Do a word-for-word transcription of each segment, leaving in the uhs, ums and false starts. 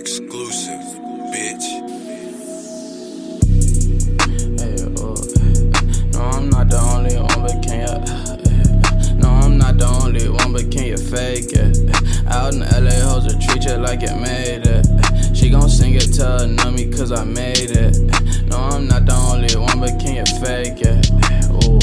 Exclusive, bitch. Hey, oh, no, I'm not the only one, but can you? No, I'm not the only one, but can you fake it? Out in L A, hoes will treat you like you made it. She gon' sing it to her nummy, cause I made it. No, I'm not the only one, but can you fake it? Ooh,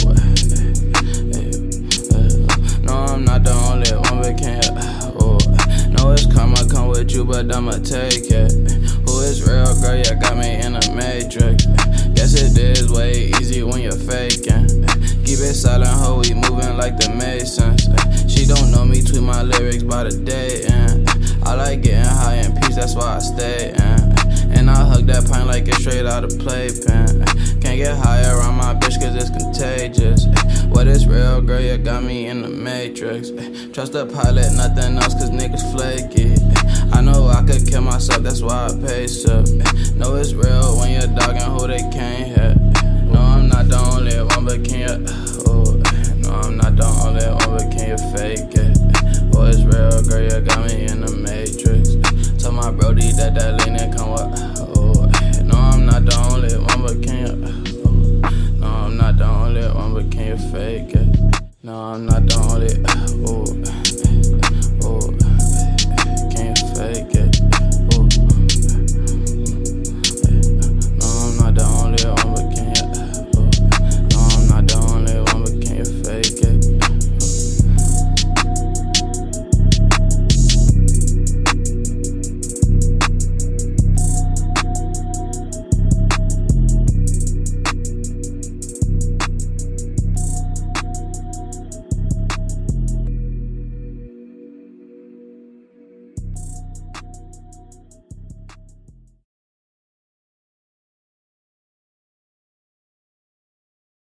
no, I'm not the only one, but can you? Ooh, no, it's karma come with you, but I'ma take it. Who is real, girl? You got me in a matrix. Guess it is way easy when you're faking. Keep it silent, ho, we moving like the Masons. She don't know me, tweet my lyrics by the day, and I like getting high in peace, that's why I stay, and and I hug that pint like it's straight out of playpen. Can't get high around my bitch cause it's contagious. What is real, girl, you got me in the matrix. Trust the pilot, nothing else cause niggas flaky. I know I could kill myself, that's why I pace up. Know it's real when you're dogging who they can't hit. No, I'm not the only one, but can you? Oh, no, I'm not the only one, but can you fake it? Oh, it's real, girl, you got me in the matrix. Tell my brody that that lean and come with. Oh, no, I'm not the only one, but can you? Oh, no, I'm not the only one, but can you fake it? No, I'm not the only. Oh.